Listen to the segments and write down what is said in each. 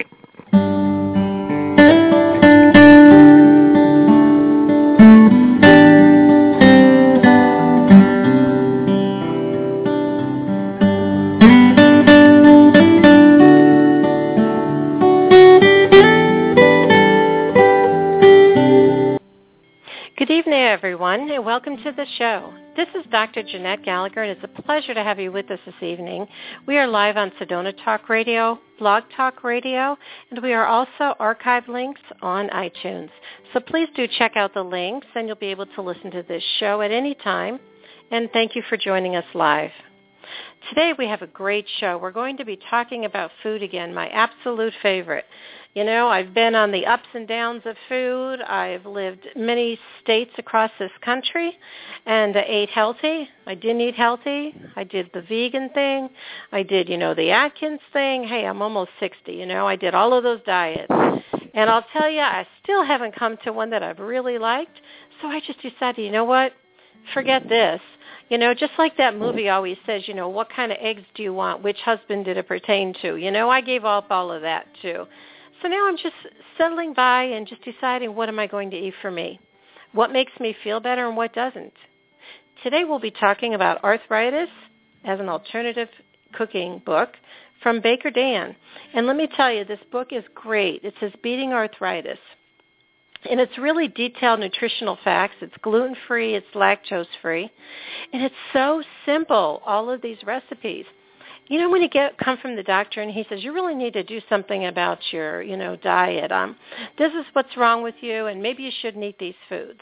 Good evening, everyone, and welcome to the show. This is Dr. Jeanette Gallagher, and it's a pleasure to have you with us this evening. We are live on Sedona Talk Radio, Blog Talk Radio, and we are also archive links on iTunes. So please do check out the links, and you'll be able to listen to this show at any time. And thank you for joining us live. Today we have a great show. We're going to be talking about food again, my absolute favorite. You know, I've been on the ups and downs of food. I've lived many states across this country and ate healthy. I didn't eat healthy. I did the vegan thing. I did, the Atkins thing. Hey, I'm almost 60, I did all of those diets. And I'll tell you, I still haven't come to one that I've really liked. So I just decided, you know what? Forget this. Just like that movie always says, what kind of eggs do you want? Which husband did it pertain to? I gave up all of that too. So now I'm just settling by and just deciding what am I going to eat for me, what makes me feel better and what doesn't. Today we'll be talking about arthritis as an alternative cooking book from Baker Dan. And let me tell you, this book is great. It says Beating Arthritis. And it's really detailed nutritional facts. It's gluten-free. It's lactose-free. And it's so simple, all of these recipes. When you come from the doctor and he says, you really need to do something about your, diet. This is what's wrong with you, and maybe you shouldn't eat these foods.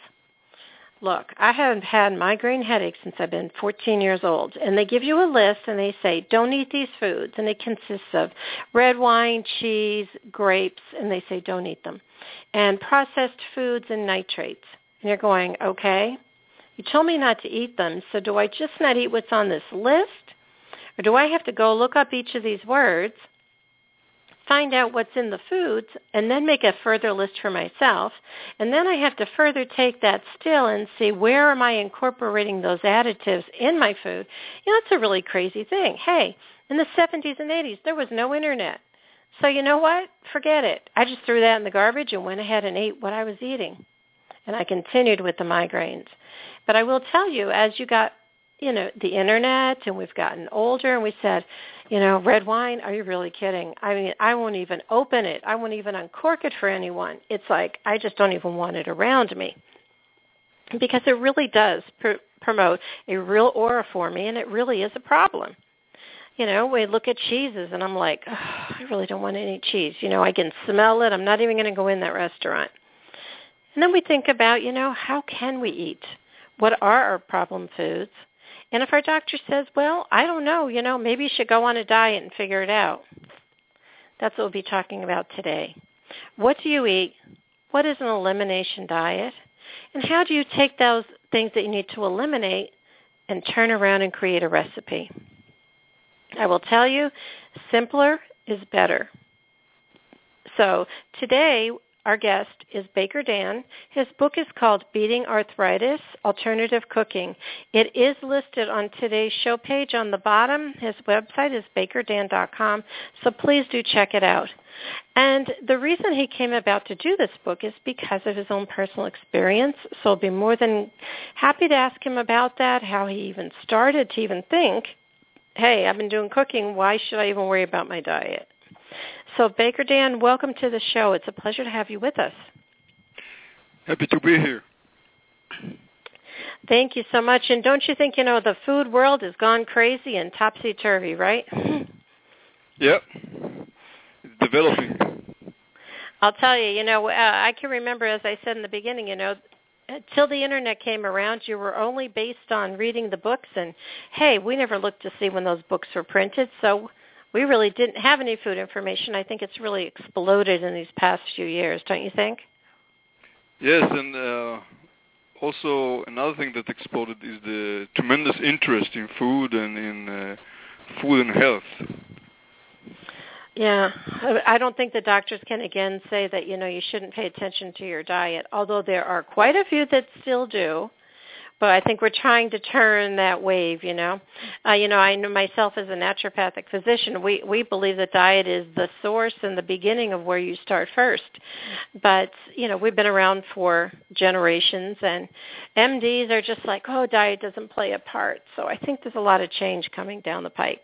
Look, I have had migraine headaches since I've been 14 years old, and they give you a list, and they say, don't eat these foods, and it consists of red wine, cheese, grapes, and they say don't eat them, and processed foods and nitrates. And you're going, okay, you told me not to eat them, so do I just not eat what's on this list? Or do I have to go look up each of these words, find out what's in the foods, and then make a further list for myself? And then I have to further take that still and see where am I incorporating those additives in my food. It's a really crazy thing. Hey, in the 70s and 80s, there was no internet. So you know what? Forget it. I just threw that in the garbage and went ahead and ate what I was eating. And I continued with the migraines. But I will tell you, as you got the internet, and we've gotten older, and we said, red wine, are you really kidding? I mean, I won't even open it. I won't even uncork it for anyone. It's like I just don't even want it around me because it really does promote a real aura for me, and it really is a problem. We look at cheeses, and I'm like, oh, I really don't want any cheese. I can smell it. I'm not even going to go in that restaurant. And then we think about, how can we eat? What are our problem foods? And if our doctor says, well, I don't know, maybe you should go on a diet and figure it out. That's what we'll be talking about today. What do you eat? What is an elimination diet? And how do you take those things that you need to eliminate and turn around and create a recipe? I will tell you, simpler is better. So today, our guest is Baker Dan. His book is called Beating Arthritis, Alternative Cooking. It is listed on today's show page on the bottom. His website is bakerdan.com, so please do check it out. And the reason he came about to do this book is because of his own personal experience, so I'll be more than happy to ask him about that, how he even started to even think, hey, I've been doing cooking, why should I even worry about my diet? So, Baker Dan, welcome to the show. It's a pleasure to have you with us. Happy to be here. Thank you so much. And don't you think, the food world has gone crazy and topsy-turvy, right? Yep. It's developing. I'll tell you, I can remember, as I said in the beginning, until the Internet came around, you were only based on reading the books. And, hey, we never looked to see when those books were printed, so we really didn't have any food information. I think it's really exploded in these past few years, don't you think? Yes, and also another thing that exploded is the tremendous interest in food and in food and health. Yeah, I don't think the doctors can again say that, you shouldn't pay attention to your diet, although there are quite a few that still do. But I think we're trying to turn that wave, I know myself as a naturopathic physician, we believe that diet is the source and the beginning of where you start first. But, we've been around for generations, and MDs are just like, oh, diet doesn't play a part. So I think there's a lot of change coming down the pike.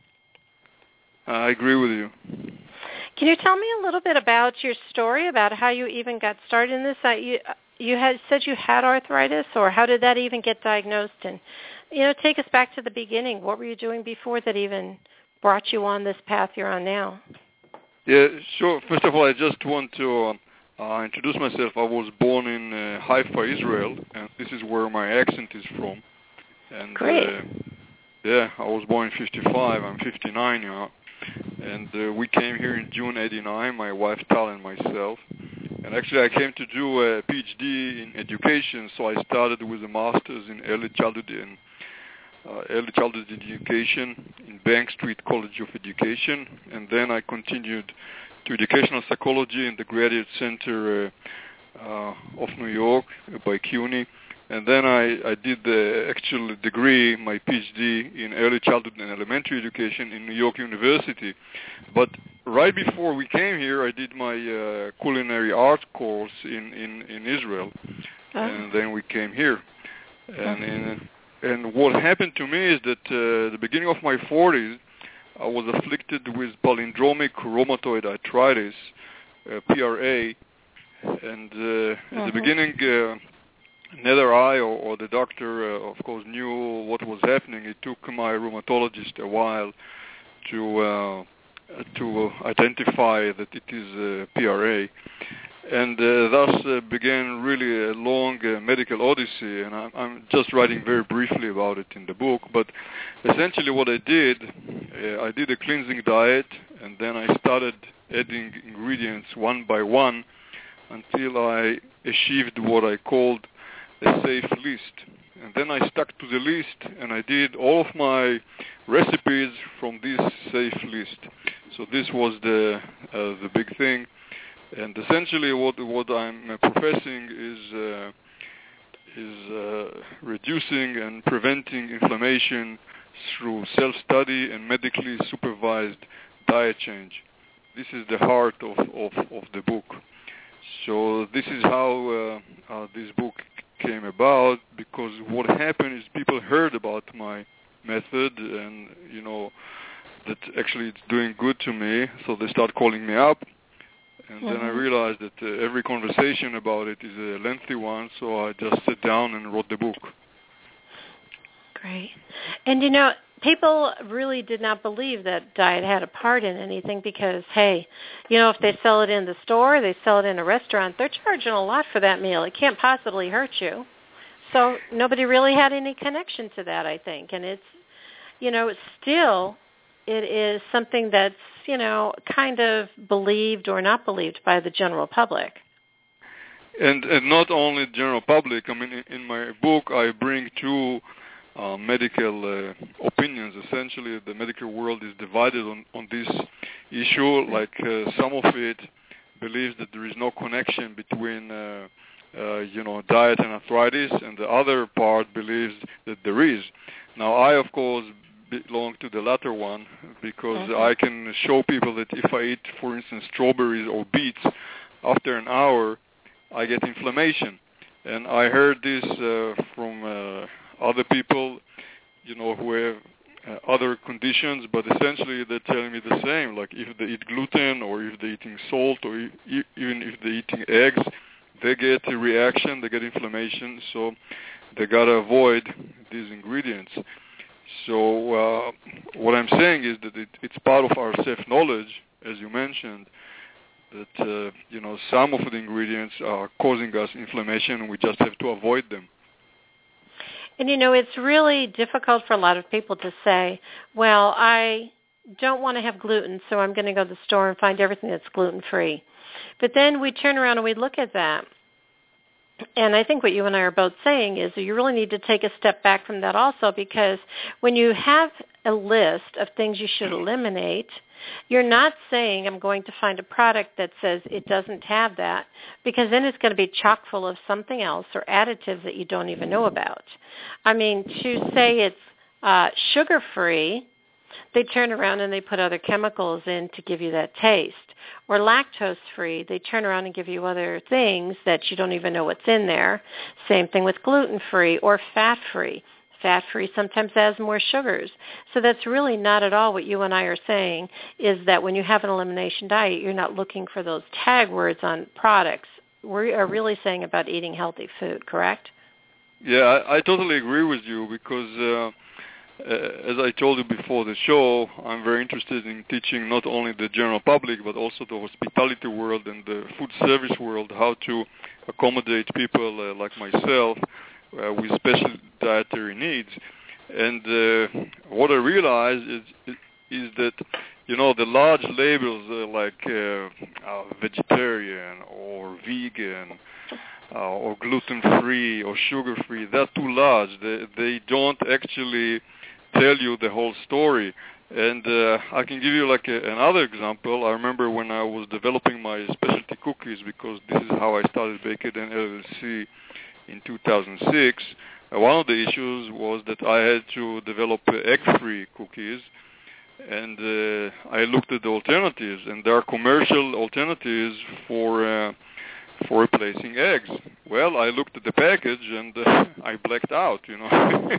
I agree with you. Can you tell me a little bit about your story, about how you even got started in this? You had said you had arthritis, or how did that even get diagnosed? And, take us back to the beginning. What were you doing before that even brought you on this path you're on now? Yeah, sure. First of all, I just want to introduce myself. I was born in Haifa, Israel, and this is where my accent is from. And, great. I was born in 55. I'm 59 now. And we came here in June 89, my wife Tal and myself. And actually I came to do a PhD in education, so I started with a master's in early childhood education in Bank Street College of Education. And then I continued to educational psychology in the Graduate Center of New York by CUNY. And then I did the actual degree, my PhD in early childhood and elementary education in New York University. But right before we came here, I did my culinary art course in Israel. Oh. And then we came here. And what happened to me is that at the beginning of my 40s, I was afflicted with palindromic rheumatoid arthritis, PRA. And at the beginning, neither I or the doctor, of course, knew what was happening. It took my rheumatologist a while to identify that it is PRA. And thus began really a long medical odyssey, and I'm just writing very briefly about it in the book. But essentially what I did a cleansing diet, and then I started adding ingredients one by one until I achieved what I called a safe list. And then I stuck to the list, and I did all of my recipes from this safe list. So this was the big thing. And essentially what I'm professing is reducing and preventing inflammation through self-study and medically supervised diet change. This is the heart of the book. So this is how this book came about, because what happened is people heard about my method and, that actually it's doing good to me, so they start calling me up. And then I realized that every conversation about it is a lengthy one, so I just sat down and wrote the book. Great. And, people really did not believe that diet had a part in anything because, hey, if they sell it in the store, they sell it in a restaurant, they're charging a lot for that meal. It can't possibly hurt you. So nobody really had any connection to that, I think. And it's, still, it is something that's, kind of believed or not believed by the general public. And not only the general public. I mean, in my book, I bring two medical opinions. Essentially, the medical world is divided on this issue. Like some of it believes that there is no connection between, diet and arthritis, and the other part believes that there is. Now, I, of course, belong to the latter one, because I can show people that if I eat, for instance, strawberries or beets, after an hour, I get inflammation. And I heard this from other people, who have other conditions, but essentially they're telling me the same. Like if they eat gluten, or if they're eating salt, or even if they're eating eggs, they get a reaction, they get inflammation, so they got to avoid these ingredients. So what I'm saying is that it's part of our self-knowledge, as you mentioned, that, some of the ingredients are causing us inflammation, and we just have to avoid them. And, it's really difficult for a lot of people to say, well, I don't want to have gluten, so I'm going to go to the store and find everything that's gluten-free. But then we turn around and we look at that. And I think what you and I are both saying is that you really need to take a step back from that also, because when you have a list of things you should eliminate, You're not saying I'm going to find a product that says it doesn't have that, because then it's going to be chock full of something else or additives that you don't even know about. I mean, to say it's sugar-free, they turn around and they put other chemicals in to give you that taste. Or lactose-free, they turn around and give you other things that you don't even know what's in there. Same thing with gluten-free or fat-free. Fat-free sometimes has more sugars. So that's really not at all what you and I are saying, is that when you have an elimination diet, you're not looking for those tag words on products. We are really saying about eating healthy food, correct? Yeah, I totally agree with you, because as I told you before the show, I'm very interested in teaching not only the general public, but also the hospitality world and the food service world how to accommodate people like myself with special dietary needs. And what I realized is that, you know, the large labels like vegetarian or vegan or gluten-free or sugar-free, they're too large. They don't actually tell you the whole story. And I can give you like another example. I remember when I was developing my specialty cookies, because this is how I started Bake It LLC in 2006, one of the issues was that I had to develop egg-free cookies, and I looked at the alternatives, and there are commercial alternatives for replacing eggs. Well, I looked at the package and I blacked out, you know.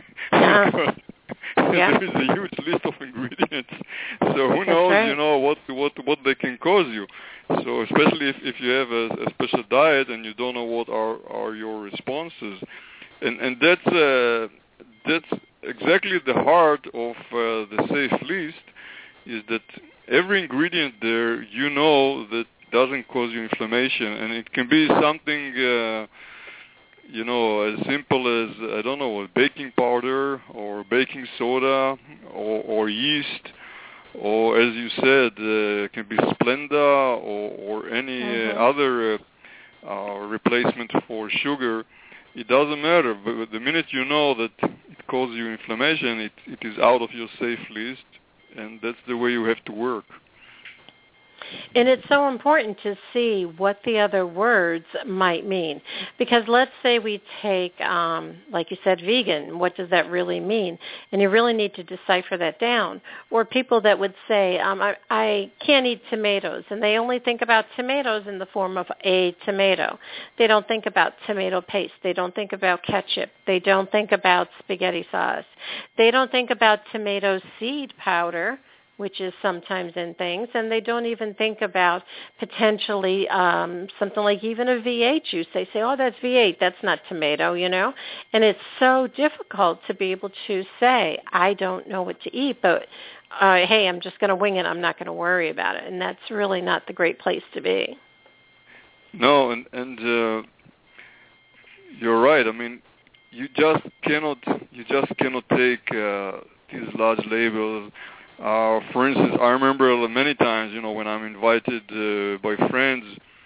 There is a huge list of ingredients, so who knows, right, you know, what they can cause you. So especially if you have a special diet and you don't know what are your responses, and that's exactly the heart of the safe list, is that every ingredient there, you know, that doesn't cause you inflammation, and it can be something you know, as simple as, I don't know, a baking powder or baking soda or yeast, or as you said, it can be Splenda or any other replacement for sugar. It doesn't matter, but the minute you know that it causes you inflammation, it is out of your safe list, and that's the way you have to work. And it's so important to see what the other words might mean. Because let's say we take, like you said, vegan. What does that really mean? And you really need to decipher that down. Or people that would say, I can't eat tomatoes. And they only think about tomatoes in the form of a tomato. They don't think about tomato paste. They don't think about ketchup. They don't think about spaghetti sauce. They don't think about tomato seed powder, which is sometimes in things, and they don't even think about potentially something like even a V8 juice. They say, oh, that's V8, that's not tomato, you know? And it's so difficult to be able to say, I don't know what to eat, but hey, I'm just going to wing it. I'm not going to worry about it. And that's really not the great place to be. No, and you're right. I mean, you just cannot take these large labels. For instance, I remember many times, you know, when I'm invited by friends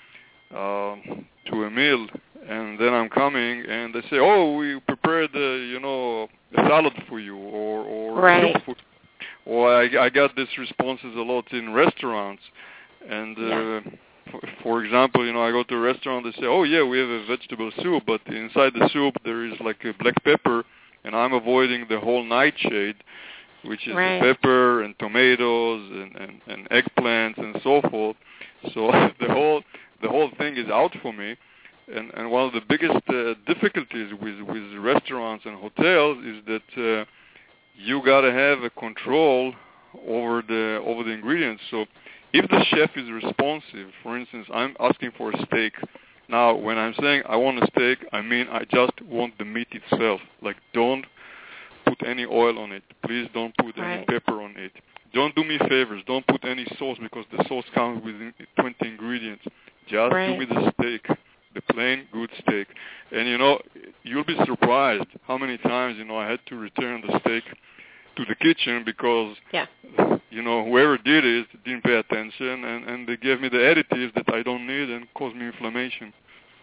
to a meal, and then I'm coming, and they say, "Oh, we prepared, you know, a salad for you, or right, soup for you." Or I got these responses a lot in restaurants, and for example, you know, I go to a restaurant, they say, "Oh yeah, we have a vegetable soup, but inside the soup there is like a black pepper, and I'm avoiding the whole nightshade, which is right, the pepper and tomatoes and eggplants and so forth." So the whole thing is out for me. And one of the biggest difficulties with restaurants and hotels is that you gotta have a control over the ingredients. So if the chef is responsive, for instance, I'm asking for a steak. Now, when I'm saying I want a steak, I mean I just want the meat itself. Like, don't put any oil on it. Please don't put any pepper on it. Don't do me favors. Don't put any sauce, because the sauce comes with 20 ingredients. Just do me the steak, the plain good steak. And, you know, you'll be surprised how many times, you know, I had to return the steak to the kitchen because, you know, whoever did it didn't pay attention, and they gave me the additives that I don't need and caused me inflammation.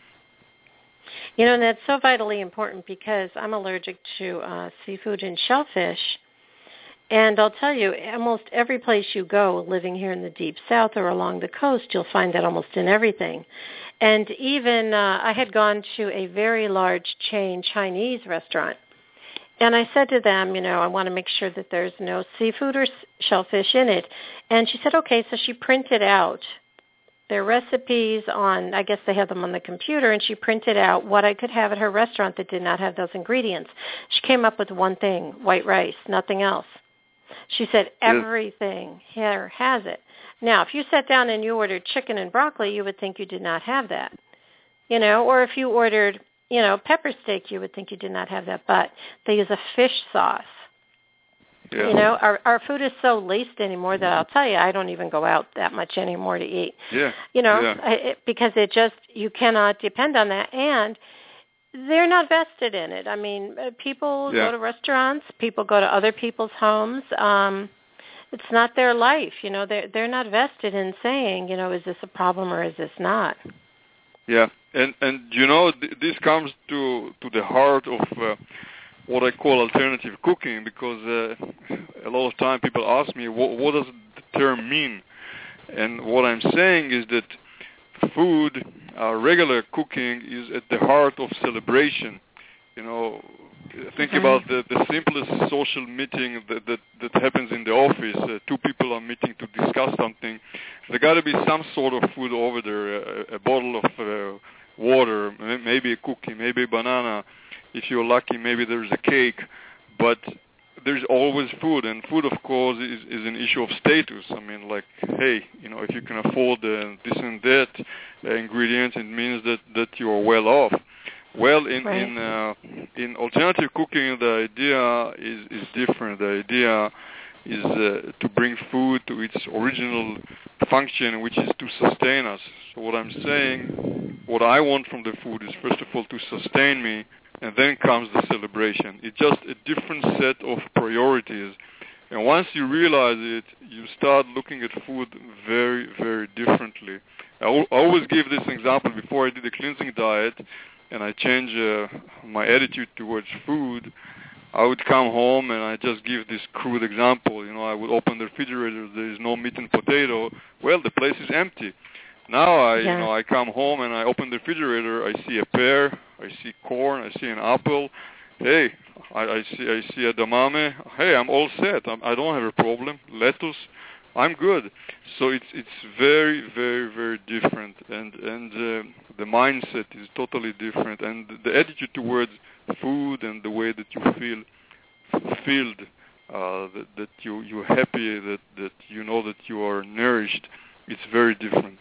You know, and that's so vitally important, because I'm allergic to seafood and shellfish. And I'll tell you, almost every place you go, living here in the Deep South or along the coast, you'll find that almost in everything. And even I had gone to a very large chain Chinese restaurant. And I said to them, I want to make sure that there's no seafood or shellfish in it. And she said, okay. So she printed out their recipes on, I guess they had them on the computer, and she printed out what I could have at her restaurant that did not have those ingredients. She came up with one thing, white rice, nothing else. She said everything here has it. Now, if you sat down and you ordered chicken and broccoli, you would think you did not have that. Or if you ordered, pepper steak, you would think you did not have that. But they use a fish sauce. Yeah. Our food is so laced anymore that I'll tell you, I don't even go out that much anymore to eat. Yeah. Because you cannot depend on that. And they're not vested in it. I mean, people go to restaurants, people go to other people's homes. It's not their life. They're not vested in saying, is this a problem or is this not? Yeah, and this comes to the heart of what I call alternative cooking, because a lot of time people ask me, what does the term mean? And what I'm saying is that food, regular cooking, is at the heart of celebration. Think about the simplest social meeting that happens in the office. Two people are meeting to discuss something. There got to be some sort of food over there, a bottle of water, maybe a cookie, maybe a banana. If you're lucky, maybe there's a cake. But there's always food, and food, of course, is an issue of status. I mean, like, hey, if you can afford this and that ingredients, it means that you are well off. Well, in alternative cooking, the idea is different. The idea is to bring food to its original function, which is to sustain us. So what I'm saying, what I want from the food is, first of all, to sustain me, and then comes the celebration. It's just a different set of priorities. And once you realize it, you start looking at food very, very differently. I always give this example. Before I did a cleansing diet, and I changed my attitude towards food, I would come home and I just give this crude example. I would open the refrigerator, there is no meat and potato. Well, the place is empty. Now I come home and I open the refrigerator, I see a pear, I see corn, I see an apple. Hey, I see a edamame. Hey, I'm all set. I don't have a problem. Lettuce, I'm good. So it's very, very, very different, and the mindset is totally different, and the attitude towards food and the way that you feel fulfilled, that you're happy, that you know that you are nourished, it's very different.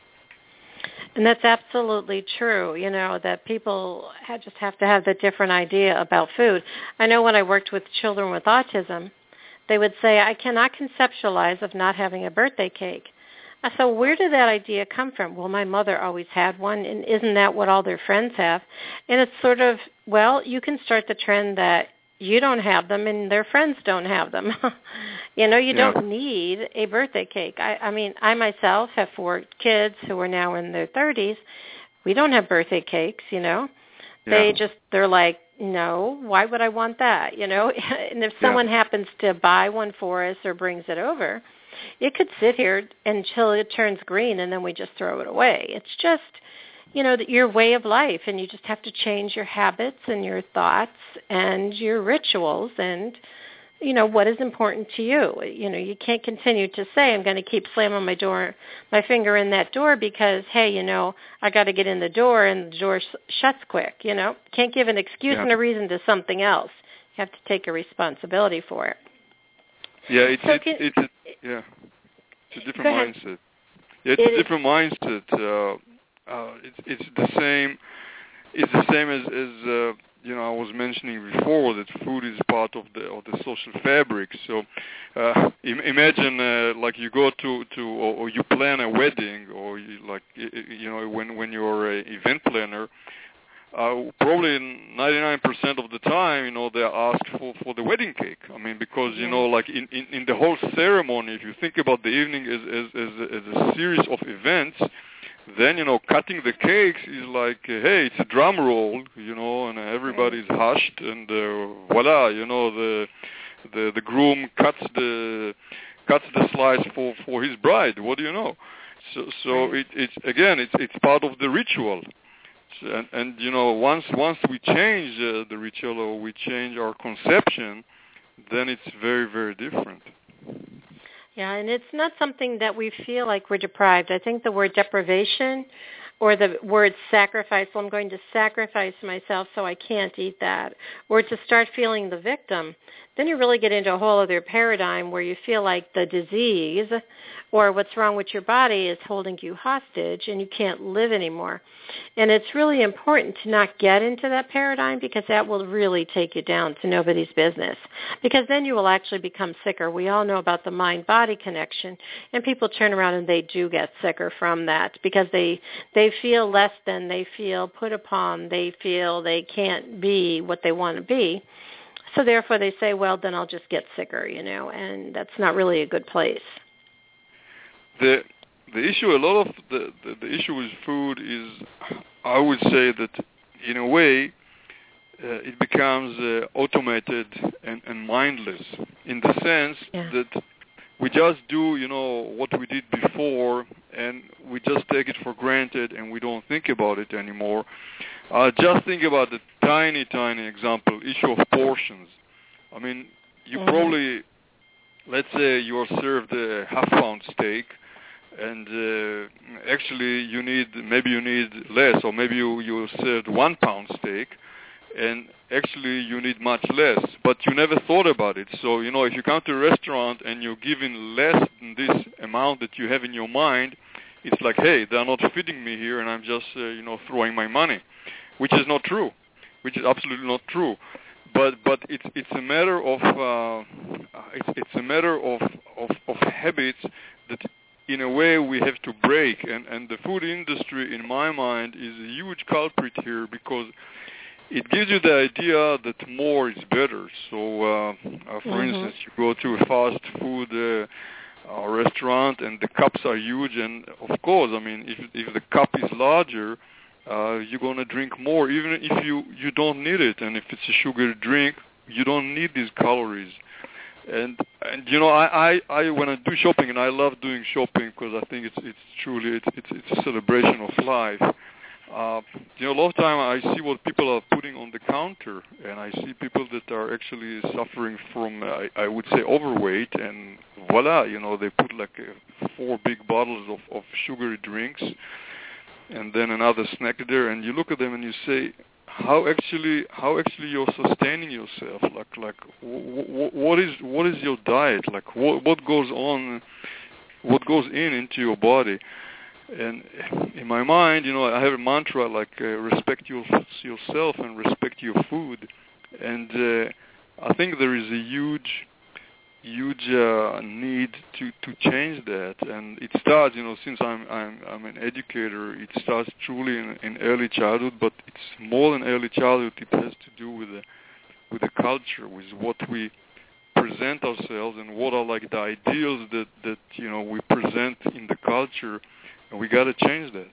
And that's absolutely true, that people just have to have the different idea about food. I know when I worked with children with autism, they would say, I cannot conceptualize of not having a birthday cake. I said, where did that idea come from? Well, my mother always had one, and isn't that what all their friends have? And it's sort of, you can start the trend that you don't have them and their friends don't have them. You don't need a birthday cake. I mean, I myself have 4 kids who are now in their 30s. We don't have birthday cakes, They're like, no, why would I want that, And if someone happens to buy one for us or brings it over, it could sit here until it turns green and then we just throw it away. It's just, your way of life, and you just have to change your habits and your thoughts and your rituals and, what is important to you. You can't continue to say, I'm going to keep slamming my finger in that door because, hey, I got to get in the door and the door shuts quick, Can't give an excuse and a reason to something else. You have to take a responsibility for it. Yeah, it's a different mindset. Yeah, it's a different mindset. It's the same. It's the same as I was mentioning before, that food is part of the social fabric. So imagine like you go to or you plan a wedding, or when you're an event planner. Probably 99% of the time, they are asked for the wedding cake. I mean, because, like in the whole ceremony, if you think about the evening as a series of events, then, cutting the cakes is like, hey, it's a drum roll, and everybody's hushed, and voila, the groom cuts the slice for his bride. What do you know? So it's part of the ritual. And once we change the ritual, or we change our conception, then it's very, very different. Yeah, and it's not something that we feel like we're deprived. I think the word deprivation or the word sacrifice, well, I'm going to sacrifice myself so I can't eat that, or to start feeling the victim, then you really get into a whole other paradigm where you feel like the disease or what's wrong with your body is holding you hostage and you can't live anymore. And it's really important to not get into that paradigm, because that will really take you down to nobody's business, because then you will actually become sicker. We all know about the mind-body connection, and people turn around and they do get sicker from that because they feel less than, they feel put upon, they feel they can't be what they want to be. So therefore they say, well, then I'll just get sicker, and that's not really a good place. The issue, a lot of the issue with food is, I would say that in a way it becomes automated and mindless, in the sense that we just do, what we did before, and we just take it for granted, and we don't think about it anymore. Just think about the tiny example, issue of portions. I mean, you probably, let's say you are served a half-pound steak, and actually you need less, or maybe you served 1 pound steak, and actually you need much less, but you never thought about it. So, if you come to a restaurant and you're given less than this amount that you have in your mind, it's like, hey, they're not feeding me here, and I'm just, throwing my money, which is not true, which is absolutely not true. But it's a matter of it's a matter of habits that, in a way, we have to break, and the food industry, in my mind, is a huge culprit here, because it gives you the idea that more is better. So, for instance, you go to a fast food restaurant, and the cups are huge, and of course, I mean, if the cup is larger, you're going to drink more, even if you don't need it. And if it's a sugary drink, you don't need these calories. And I when I do shopping, and I love doing shopping because I think it's truly a celebration of life. A lot of time I see what people are putting on the counter, and I see people that are actually suffering from, I would say, overweight, and voila, they put like 4 big bottles of sugary drinks, and then another snack there, and you look at them and you say, how actually you're sustaining yourself? Like what is your diet? Like what goes on? What goes into your body? And in my mind, I have a mantra like respect yourself and respect your food. And I think there is a huge need to change that, and it starts, since I'm an educator, it starts truly in early childhood, but it's more than early childhood. It has to do with the culture, with what we present ourselves, and what are like the ideals that we present in the culture, and we got to change that.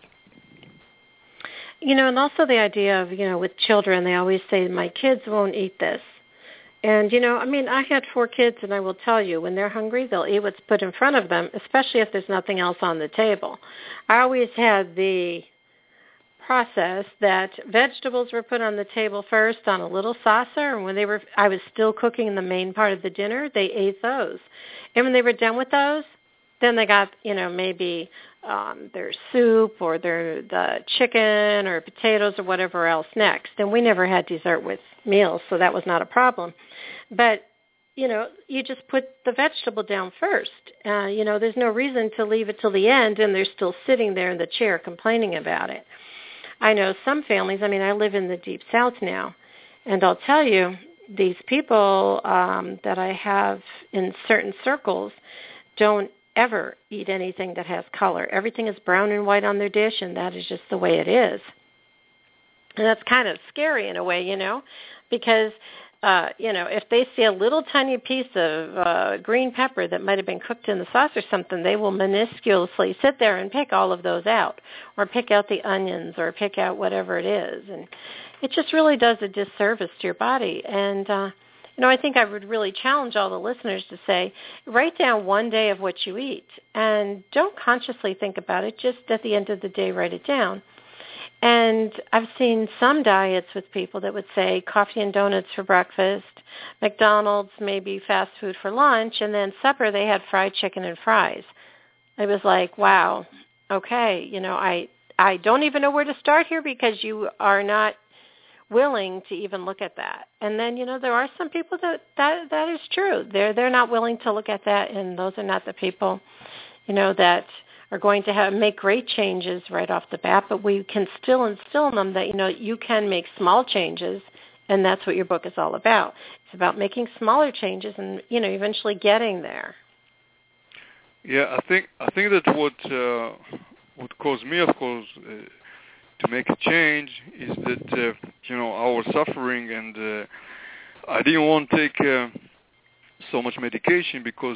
And also the idea of, with children, they always say, my kids won't eat this. And, I had 4 kids, and I will tell you, when they're hungry, they'll eat what's put in front of them, especially if there's nothing else on the table. I always had the process that vegetables were put on the table first on a little saucer, and when I was still cooking the main part of the dinner, they ate those. And when they were done with those, then they got, maybe their soup or the chicken or potatoes or whatever else next. And we never had dessert with meals, so that was not a problem. But, you just put the vegetable down first. There's no reason to leave it till the end and they're still sitting there in the chair complaining about it. I know some families, I live in the Deep South now, and I'll tell you, these people that I have in certain circles don't ever eat anything that has color. Everything is brown and white on their dish, and that is just the way it is. And that's kind of scary in a way, because, if they see a little tiny piece of green pepper that might have been cooked in the sauce or something, they will minusculously sit there and pick all of those out, or pick out the onions, or pick out whatever it is. And it just really does a disservice to your body. And I think I would really challenge all the listeners to say, write down one day of what you eat, and don't consciously think about it. Just at the end of the day, write it down. And I've seen some diets with people that would say coffee and donuts for breakfast, McDonald's, maybe fast food for lunch, and then supper they had fried chicken and fries. It was like, wow, okay, I don't even know where to start here because you are not willing to even look at that. And then, there are some people that is true. They're not willing to look at that, and those are not the people, that are going to make great changes right off the bat, but we can still instill in them that, you can make small changes, and that's what your book is all about. It's about making smaller changes and, eventually getting there. Yeah, I think that what caused me, of course, to make a change is that, I was suffering, and I didn't want to take so much medication because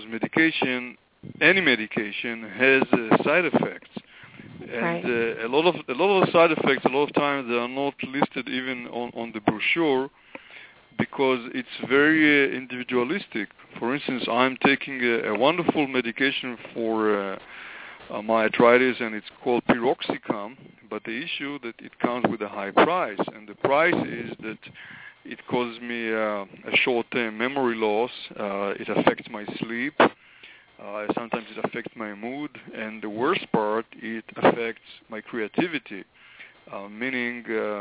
any medication has side effects, and right. A lot of the side effects, a lot of times they are not listed even on the brochure because it's very individualistic. For instance, I'm taking a wonderful medication for my arthritis, and it's called Piroxicam, but the issue that it comes with a high price, and the price is that it causes me a short-term memory loss. It affects my sleep. Sometimes it affects my mood, and the worst part, it affects my creativity, meaning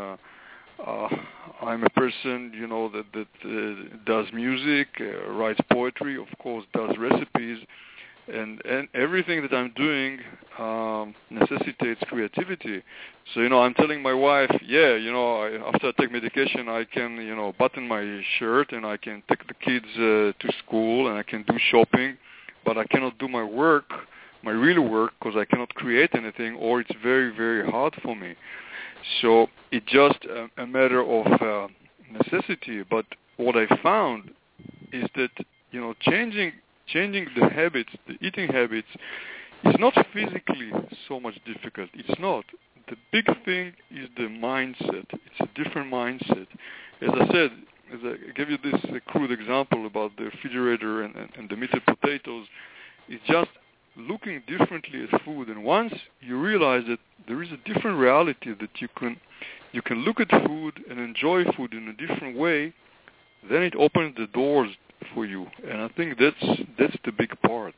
I'm a person, that does music, writes poetry, of course, does recipes, and everything that I'm doing necessitates creativity. So, I'm telling my wife, after I take medication, I can, button my shirt, and I can take the kids to school, and I can do shopping, but I cannot do my real work, because I cannot create anything, or it's very, very hard for me. So it's just a matter of necessity. But what I found is that, changing the habits, the eating habits, is not physically so much difficult. It's not. The big thing is the mindset. It's a different mindset. As I said, as I gave you this crude example about the refrigerator and the meat and potatoes, it's just looking differently at food. And once you realize that there is a different reality, that you can look at food and enjoy food in a different way, then it opens the doors for you. And I think that's the big part.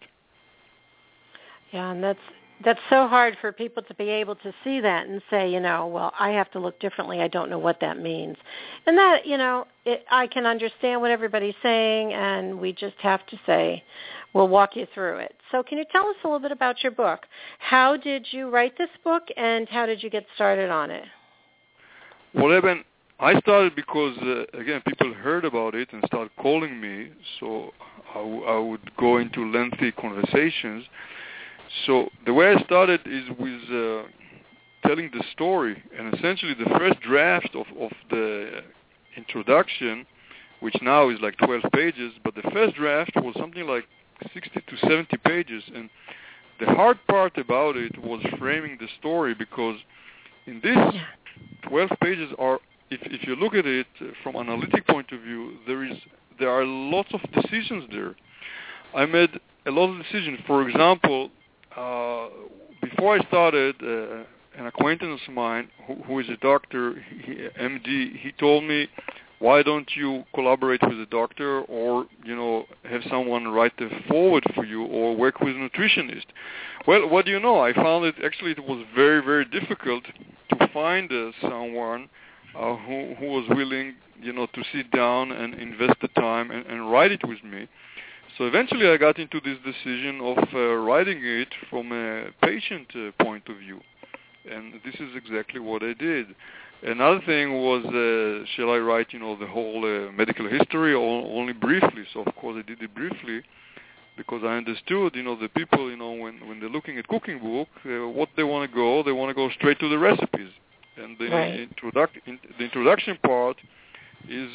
Yeah, and that's so hard for people to be able to see that and say, well, I have to look differently. I don't know what that means. And that, I can understand what everybody's saying, and we just have to say, we'll walk you through it. So can you tell us a little bit about your book? How did you write this book, and how did you get started on it? Well, Eben, I started because, again, people heard about it and started calling me, so I would go into lengthy conversations. So the way I started is with telling the story, and essentially the first draft of the introduction, which now is like 12 pages, but the first draft was something like 60 to 70 pages, and the hard part about it was framing the story, because in this 12 pages are, if you look at it from an analytic point of view, there are lots of decisions there. I made a lot of decisions. For example, before I started, an acquaintance of mine who is a doctor, MD, he told me, why don't you collaborate with a doctor, or, have someone write the foreword for you, or work with a nutritionist? Well, what do you know? I found it was very, very difficult to find someone who was willing, to sit down and invest the time and write it with me. So eventually I got into this decision of writing it from a patient point of view. And this is exactly what I did. Another thing was, shall I write, the whole medical history, or only briefly? So, of course, I did it briefly, because I understood, the people, when they're looking at cooking book, what they want to go straight to the recipes. And the introduction part is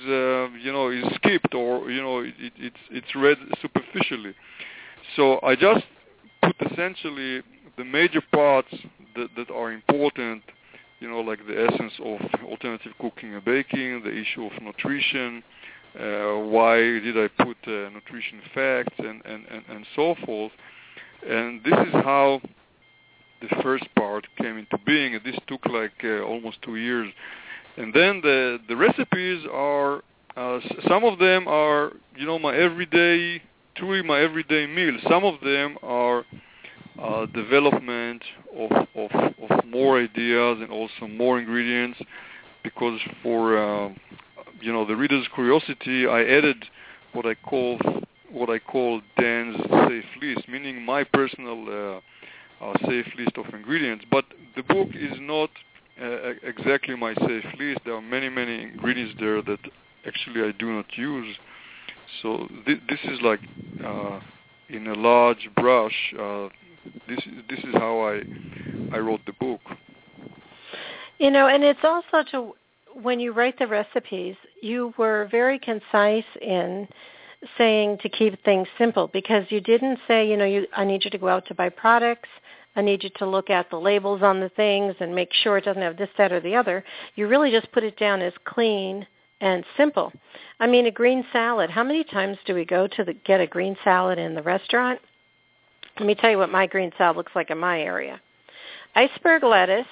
skipped, or it's read superficially. So I just put essentially the major parts that are important, like the essence of alternative cooking and baking, the issue of nutrition, why did I put nutrition facts and so forth. And this is how the first part came into being, and this took like almost 2 years. And then the recipes are, some of them are, my everyday, truly my everyday meal. Some of them are development of more ideas and also more ingredients, because for the reader's curiosity, I added what I call Dan's safe list, meaning my personal safe list of ingredients. But the book is not exactly my safe list. There are many ingredients there that actually I do not use. So this is like in a large brush. This is how I wrote the book. And it's also when you write the recipes, you were very concise in saying to keep things simple, because you didn't say, I need you to go out to buy products. I need you to look at the labels on the things and make sure it doesn't have this, that, or the other. You really just put it down as clean and simple. I mean, a green salad. How many times do we go to get a green salad in the restaurant? Let me tell you what my green salad looks like in my area. Iceberg lettuce,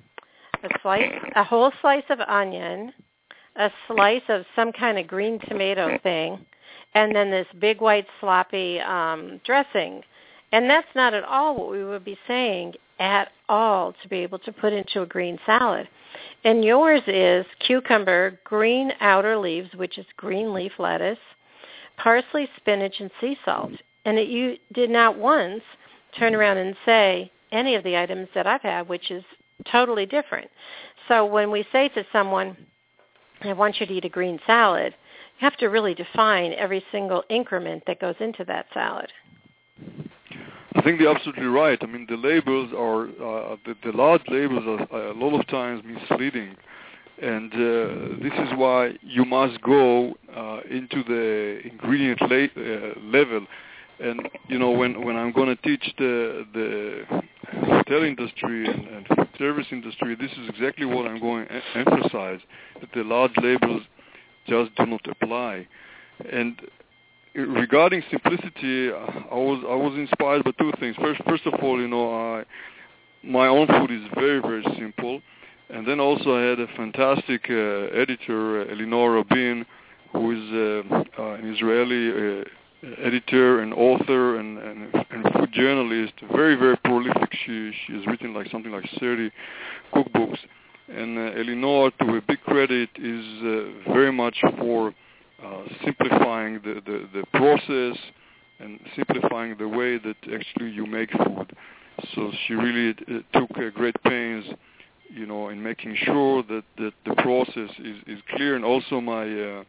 a whole slice of onion, a slice of some kind of green tomato thing, and then this big white sloppy dressing. And that's not at all what we would be saying at all to be able to put into a green salad. And yours is cucumber, green outer leaves, which is green leaf lettuce, parsley, spinach, and sea salt. And you did not once turn around and say any of the items that I've had, which is totally different. So when we say to someone, I want you to eat a green salad, you have to really define every single increment that goes into that salad. I think they're absolutely right. I mean, the labels are, the large labels are a lot of times misleading. And this is why you must go into the ingredient level. And, when I'm going to teach the hotel industry and food service industry, this is exactly what I'm going to emphasize, that the large labels just do not apply. And regarding simplicity, I was inspired by two things. First of all, my own food is very, very simple. And then also I had a fantastic editor, Elinor Rabin, who is an Israeli editor and author and food journalist, very, very prolific. She has written something like 30 cookbooks. And Elinor, to her big credit, is very much for simplifying the process and simplifying the way that actually you make food. So she really took great pains, in making sure that the process is clear. And also my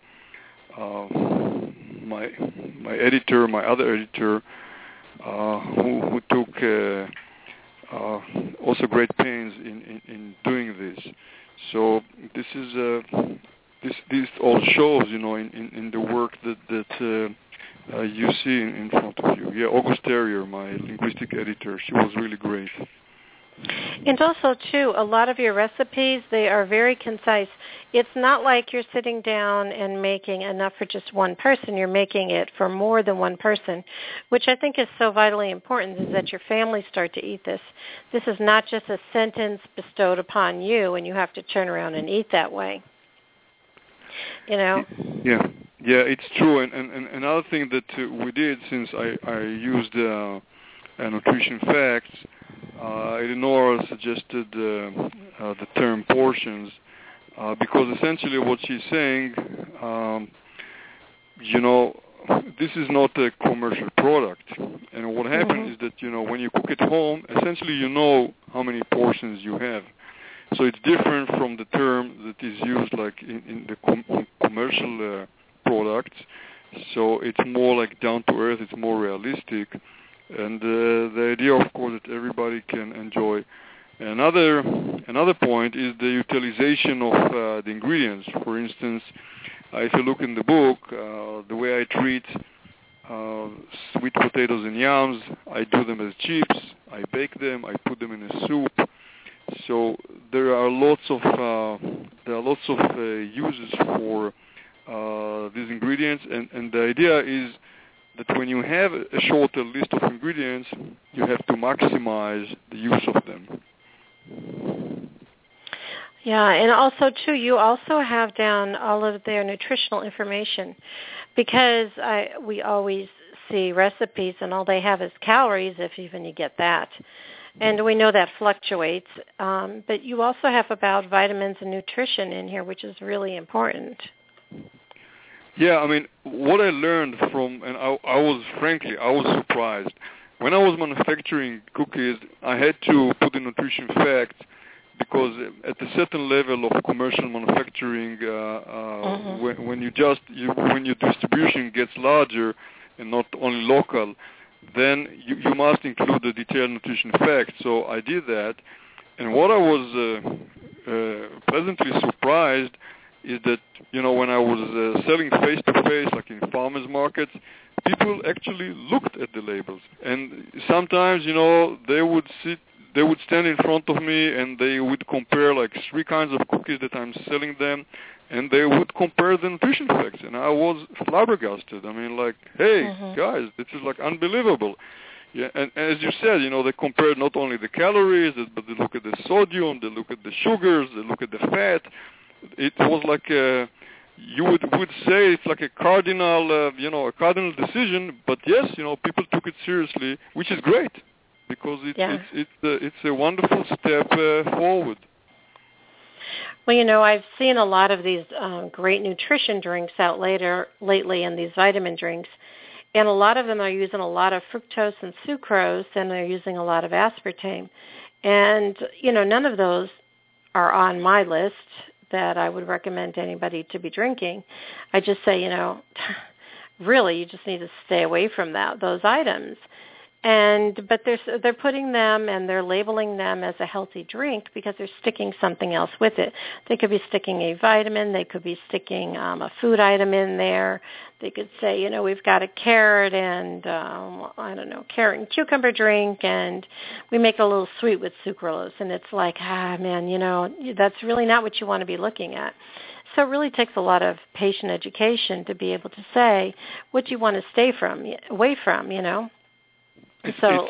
editor, my other editor, who took also great pains in doing this. So this is this all shows, in the work that you see in front of you. Yeah, August Terrier, my linguistic editor, she was really great. And also, too, a lot of your recipes, they are very concise. It's not like you're sitting down and making enough for just one person. You're making it for more than one person, which I think is so vitally important, is that your family start to eat this. This is not just a sentence bestowed upon you, and you have to turn around and eat that way. Yeah, it's true. And another thing that we did, since I used nutrition facts, Eleanor suggested the term portions, because essentially what she's saying, this is not a commercial product. And what happens is that, when you cook at home, essentially you know how many portions you have. So it's different from the term that is used in the commercial products. So it's more like down to earth, it's more realistic. And the idea, of course, that everybody can enjoy. Another point is the utilization of the ingredients. For instance, if you look in the book, the way I treat sweet potatoes and yams, I do them as chips, I bake them, I put them in a soup. So there are lots of uses for these ingredients, and the idea is that when you have a shorter list of ingredients, you have to maximize the use of them. Yeah, and also, too, you also have down all of their nutritional information, because we always see recipes and all they have is calories, if even you get that. And we know that fluctuates, but you also have about vitamins and nutrition in here, which is really important. Yeah, I mean, what I learned from, and I was surprised. When I was manufacturing cookies, I had to put in nutrition facts because at a certain level of commercial manufacturing, when your distribution gets larger and not only local, then you must include the detailed nutrition facts. So I did that, and what I was pleasantly surprised is that, when I was selling face-to-face, like in farmers markets, people actually looked at the labels. And sometimes, they would stand in front of me and they would compare like 3 kinds of cookies that I'm selling them, and they would compare the nutrition facts. And I was flabbergasted. I mean, like, hey, guys, this is like unbelievable. Yeah, and as you said, they compared not only the calories, but they look at the sodium, they look at the sugars, they look at the fat. It was like you would say it's like a cardinal decision. But yes, people took it seriously, which is great because it's a wonderful step forward. Well, I've seen a lot of these great nutrition drinks out lately, and these vitamin drinks, and a lot of them are using a lot of fructose and sucrose, and they're using a lot of aspartame, and none of those are on my list that I would recommend to anybody to be drinking. I just say, really, you just need to stay away from those items. But they're putting them and they're labeling them as a healthy drink because they're sticking something else with it. They could be sticking a vitamin. They could be sticking a food item in there. They could say, we've got a carrot and, carrot and cucumber drink, and we make it a little sweet with sucralose. And it's like, man, that's really not what you want to be looking at. So it really takes a lot of patient education to be able to say what you want to stay away from. So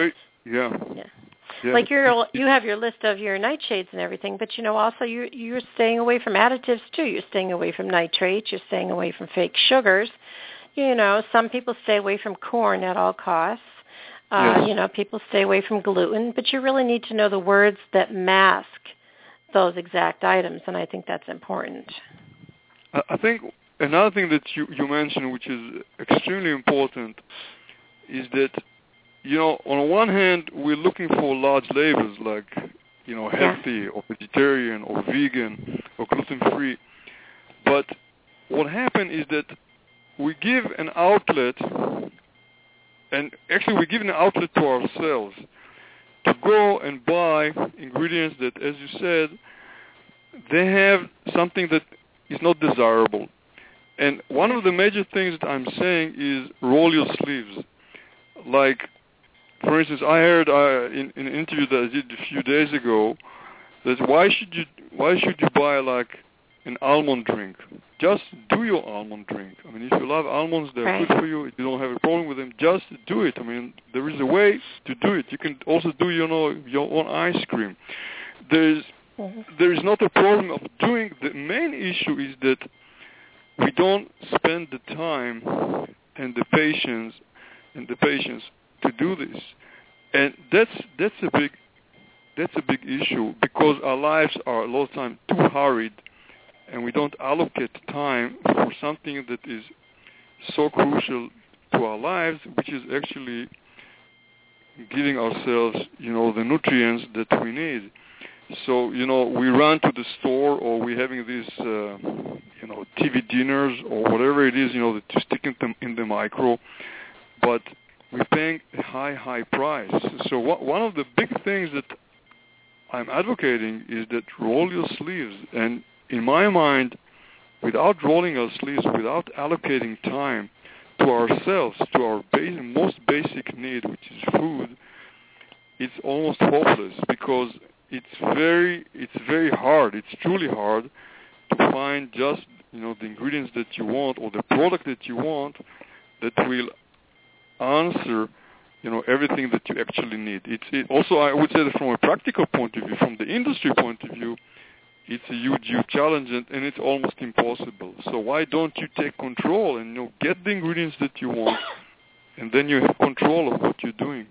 like you have your list of your nightshades and everything, but also you're staying away from additives too. You're staying away from nitrates. You're staying away from fake sugars. Some people stay away from corn at all costs. People stay away from gluten, but you really need to know the words that mask those exact items, and I think that's important. I think another thing that you mentioned, which is extremely important, is that on one hand, we're looking for large labels like, healthy or vegetarian or vegan or gluten-free. But what happened is that we give an outlet, and actually we give an outlet to ourselves to go and buy ingredients that, as you said, they have something that is not desirable. And one of the major things that I'm saying is roll your sleeves. Like, for instance, I heard in an interview that I did a few days ago that why should you buy like an almond drink? Just do your almond drink. I mean, if you love almonds, they're good for you. If you don't have a problem with them, just do it. I mean, there is a way to do it. You can also do your own ice cream. There is not a problem of doing. The main issue is that we don't spend the time and the patience to do this, and that's a big issue because our lives are a lot of time too hurried, and we don't allocate time for something that is so crucial to our lives, which is actually giving ourselves, the nutrients that we need. So, we run to the store, or we're having these, TV dinners or whatever it is, that you stick them in the micro, but we're paying a high price. So one of the big things that I'm advocating is that roll your sleeves. And in my mind, without rolling our sleeves, without allocating time to ourselves, to our most basic need, which is food, it's almost hopeless because it's very hard. It's truly hard to find just the ingredients that you want or the product that you want that will answer, everything that you actually need. Also, I would say that from a practical point of view, from the industry point of view, it's a huge challenge, and it's almost impossible. So why don't you take control and get the ingredients that you want, and then you have control of what you're doing.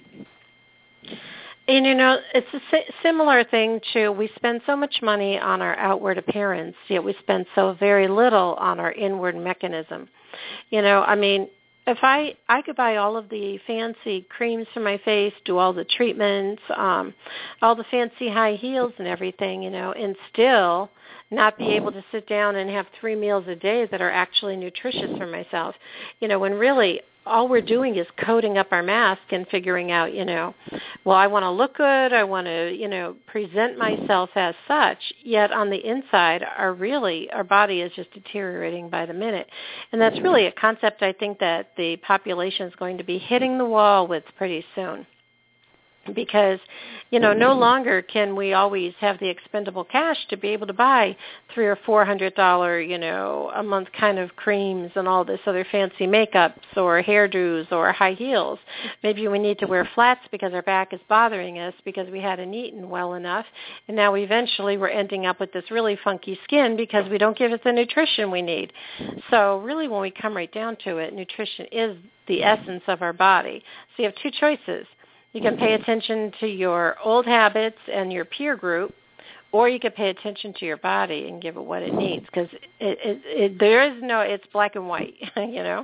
And it's a similar thing to, we spend so much money on our outward appearance, yet we spend so very little on our inward mechanism. If I could buy all of the fancy creams for my face, do all the treatments, all the fancy high heels and everything, and still not be able to sit down and have 3 meals a day that are actually nutritious for myself, when really all we're doing is coating up our mask and figuring out, well, I want to look good, I want to, present myself as such, yet on the inside, our body is just deteriorating by the minute. And that's really a concept I think that the population is going to be hitting the wall with pretty soon. Because, no longer can we always have the expendable cash to be able to buy $300 or $400, a month kind of creams and all this other fancy makeups or hairdos or high heels. Maybe we need to wear flats because our back is bothering us because we hadn't eaten well enough, and now eventually we're ending up with this really funky skin because we don't give it the nutrition we need. So really, when we come right down to it, nutrition is the essence of our body. So you have two choices. You can pay attention to your old habits and your peer group, or you can pay attention to your body and give it what it needs, because it's black and white, Yeah,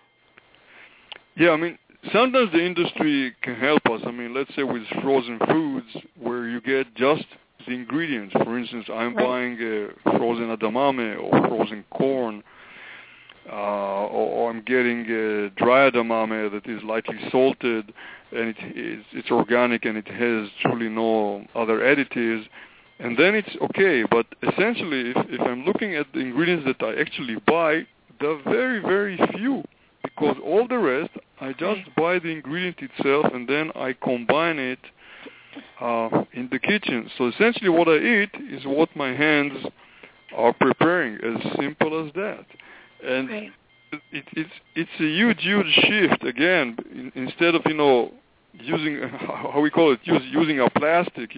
sometimes the industry can help us. Let's say with frozen foods where you get just the ingredients. For instance, I'm buying frozen edamame or frozen corn, or I'm getting dry edamame that is lightly salted, and it's organic and it has truly no other additives, and then it's okay. But essentially, if I'm looking at the ingredients that I actually buy, they're very, very few, because all the rest, I just buy the ingredient itself and then I combine it in the kitchen. So essentially what I eat is what my hands are preparing, as simple as that. And it's a huge shift, again. Instead of using, how we call it, using our plastic,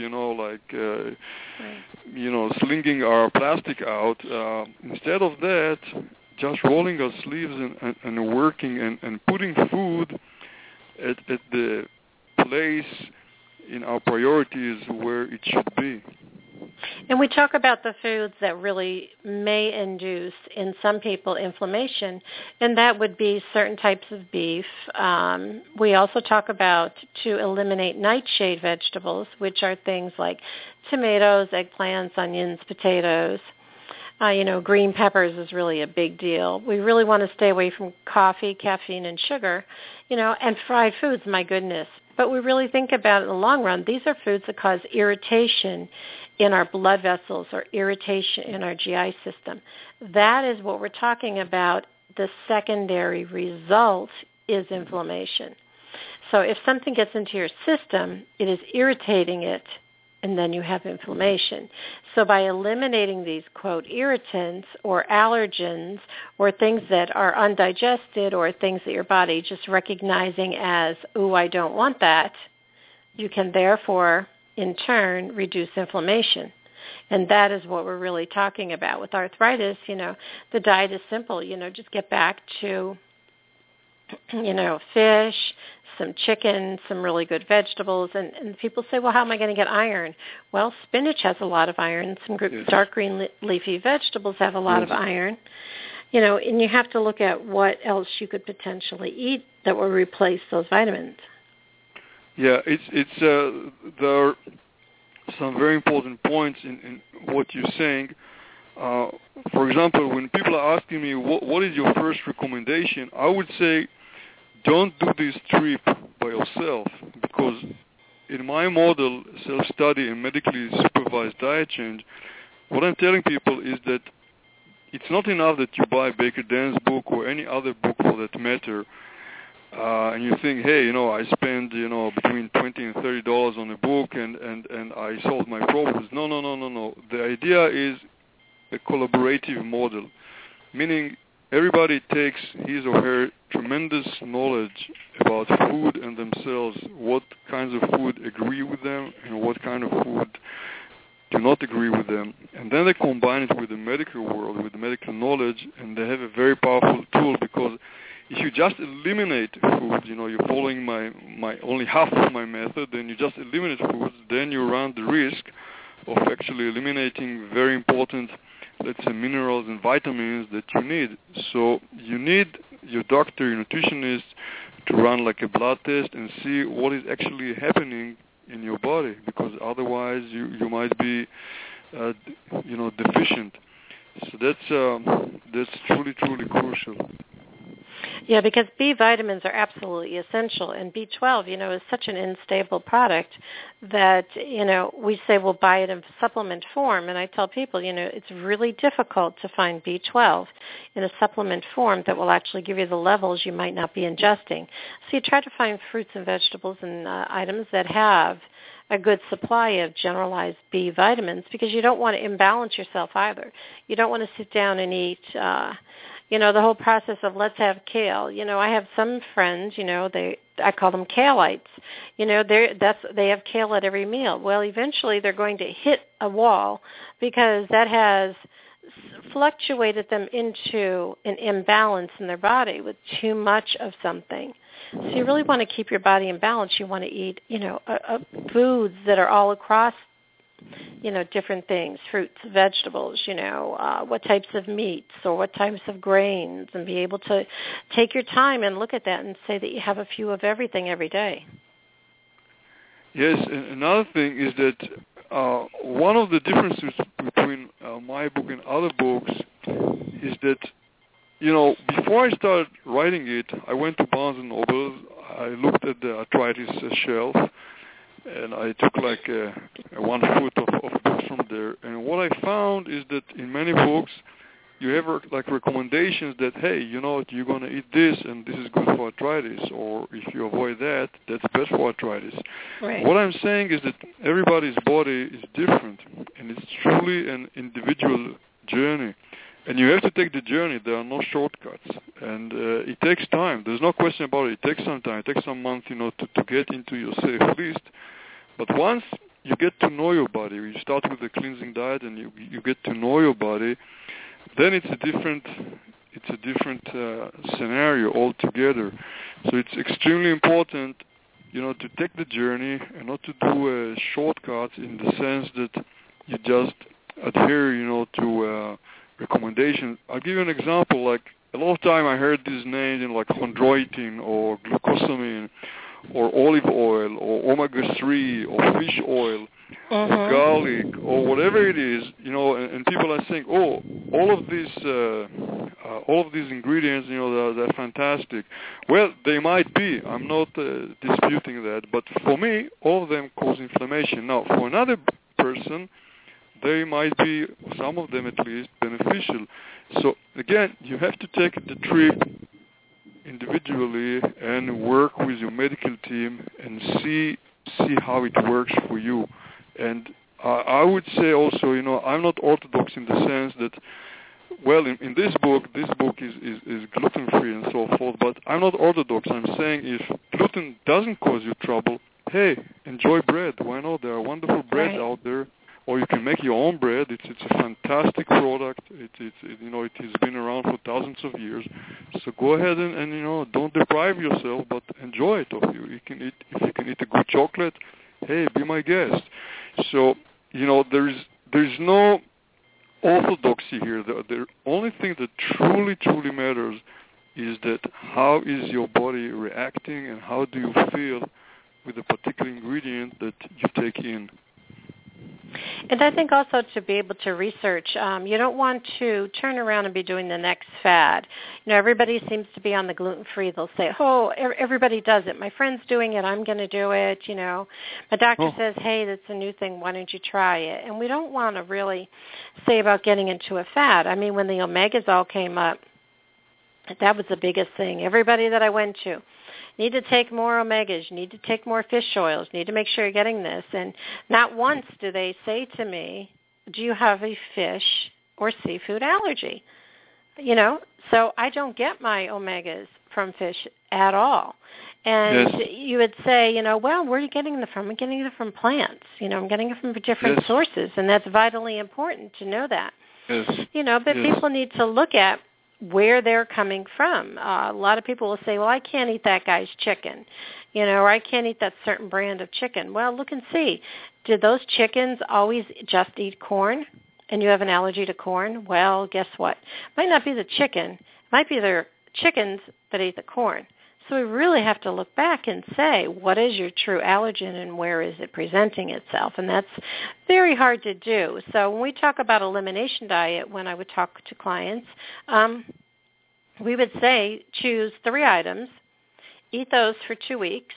slinging our plastic out, instead of that, just rolling our sleeves and working and putting food at the place in our priorities where it should be. And we talk about the foods that really may induce in some people inflammation, and that would be certain types of beef. We also talk about to eliminate nightshade vegetables, which are things like tomatoes, eggplants, onions, potatoes. Green peppers is really a big deal. We really want to stay away from coffee, caffeine, and sugar, and fried foods, my goodness. But we really think about it in the long run. These are foods that cause irritation in our blood vessels or irritation in our GI system. That is what we're talking about. The secondary result is inflammation. So if something gets into your system, it is irritating it, and then you have inflammation. So by eliminating these, quote, irritants or allergens or things that are undigested or things that your body just recognizing as, ooh, I don't want that, you can therefore, in turn, reduce inflammation. And that is what we're really talking about. With arthritis, the diet is simple. Just get back to, fish, some chicken, some really good vegetables. And people say, well, how am I going to get iron? Well, spinach has a lot of iron. Some dark green leafy vegetables have a lot of iron. And you have to look at what else you could potentially eat that will replace those vitamins. Yeah, there are some very important points in what you're saying. For example, when people are asking me, what is your first recommendation, I would say, don't do this trip by yourself, because in my model, self-study and medically supervised diet change, what I'm telling people is that it's not enough that you buy Baker Dan's book or any other book for that matter, and you think, hey, I spend, between $20 and $30 on a book and I solved my problems. No. The idea is a collaborative model. meaning everybody takes his or her tremendous knowledge about food and themselves, what kinds of food agree with them and what kind of food do not agree with them, and then they combine it with the medical world, with the medical knowledge, and they have a very powerful tool, because if you just eliminate foods, you're following my only half of my method, then you just eliminate foods, then you run the risk of actually eliminating very important, let's say, minerals and vitamins that you need. So you need your doctor, your nutritionist, to run like a blood test and see what is actually happening in your body, because otherwise you might be, deficient. So that's truly crucial. Yeah, because B vitamins are absolutely essential, and B12, is such an unstable product that, we say we'll buy it in supplement form, and I tell people, it's really difficult to find B12 in a supplement form that will actually give you the levels you might not be ingesting. So you try to find fruits and vegetables and items that have a good supply of generalized B vitamins, because you don't want to imbalance yourself either. You don't want to sit down and eat the whole process of let's have kale. I have some friends, I call them kale-ites. They have kale at every meal. Well, eventually they're going to hit a wall, because that has fluctuated them into an imbalance in their body with too much of something. So you really want to keep your body in balance. You want to eat, foods that are all across different things, fruits, vegetables, what types of meats or what types of grains, and be able to take your time and look at that and say that you have a few of everything every day. Yes, and another thing is that one of the differences between my book and other books is that, before I started writing it, I went to Barnes & Noble, I looked at the arthritis shelf, and I took like 1 foot of books from there. And what I found is that in many books, you have like recommendations that, hey, you're going to eat this, and this is good for arthritis, or if you avoid that, that's bad for arthritis. Right. What I'm saying is that everybody's body is different, and it's truly an individual journey. And you have to take the journey. There are no shortcuts. And it takes time. There's no question about it. It takes some time. It takes some months, to get into your safe list. But once you get to know your body, you start with a cleansing diet and you get to know your body, then it's a different scenario altogether. So it's extremely important, to take the journey and not to do shortcuts in the sense that you just adhere, to recommendations. I'll give you an example. Like a lot of time I heard these names, like chondroitin or glucosamine or olive oil or omega-3 or fish oil or garlic or whatever it is, and people are saying, oh, all of these ingredients, they're fantastic. Well, they might be. I'm not disputing that. But for me, all of them cause inflammation. Now, for another person, they might be, some of them at least, beneficial. So again, you have to take the trip individually and work with your medical team and see how it works for you. And I would say also, I'm not orthodox in the sense that, well, in this book is gluten-free and so forth, but I'm not orthodox. I'm saying if gluten doesn't cause you trouble, hey, enjoy bread. Why not? There are wonderful breads out there. Or you can make your own bread. It's a fantastic product. It has been around for thousands of years. So go ahead and don't deprive yourself, but enjoy it. If you can eat a good chocolate, hey, be my guest. So there's no orthodoxy here. The only thing that truly matters is that how is your body reacting and how do you feel with a particular ingredient that you take in. And I think also to be able to research, you don't want to turn around and be doing the next fad. Everybody seems to be on the gluten-free. They'll say, oh, everybody does it. My friend's doing it. I'm going to do it. My doctor says, hey, that's a new thing. Why don't you try it? And we don't want to really say about getting into a fad. I mean, when the omegas all came up, that was the biggest thing. Everybody that I went to, need to take more omegas, you need to take more fish oils, you need to make sure you're getting this. And not once do they say to me, do you have a fish or seafood allergy? So I don't get my omegas from fish at all. And yes. you would say, well, where are you getting them from? I'm getting them from plants. I'm getting it from different yes. sources, and that's vitally important to know that. Yes. But yes. people need to look at where they're coming from. A lot of people will say, well, I can't eat that guy's chicken, or I can't eat that certain brand of chicken. Well, look and see. Did those chickens always just eat corn, and you have an allergy to corn? Well, guess what? It might not be the chicken. It might be their chickens that ate the corn. So we really have to look back and say, what is your true allergen and where is it presenting itself? And that's very hard to do. So when we talk about elimination diet, when I would talk to clients, we would say choose 3 items, eat those for 2 weeks,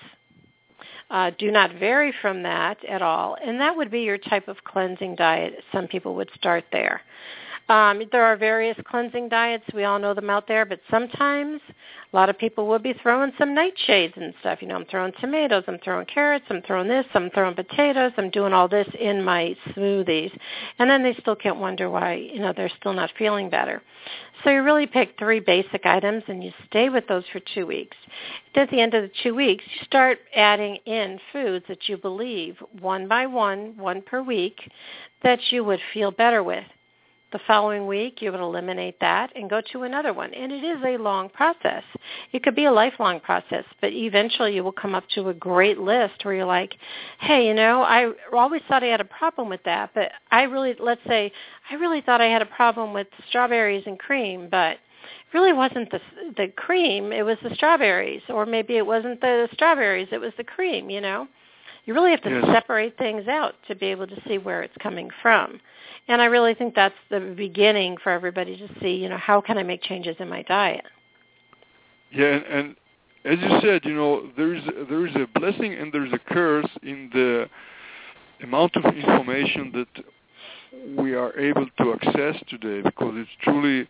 do not vary from that at all, and that would be your type of cleansing diet. Some people would start there. There are various cleansing diets. We all know them out there, but sometimes a lot of people will be throwing some nightshades and stuff. I'm throwing tomatoes, I'm throwing carrots, I'm throwing this, I'm throwing potatoes, I'm doing all this in my smoothies. And then they still can't wonder why, they're still not feeling better. So you really pick 3 basic items and you stay with those for 2 weeks. At the end of the 2 weeks, you start adding in foods that you believe, one by one per week, that you would feel better with. The following week, you would eliminate that and go to another one. And it is a long process. It could be a lifelong process, but eventually you will come up to a great list where you're like, hey, I always thought I had a problem with that, but I really thought I had a problem with strawberries and cream, but it really wasn't the cream, it was the strawberries. Or maybe it wasn't the strawberries, it was the cream, You really have to separate things out to be able to see where it's coming from. And I really think that's the beginning for everybody to see, how can I make changes in my diet? Yeah, and as you said, there is a blessing and there is a curse in the amount of information that we are able to access today, because it's truly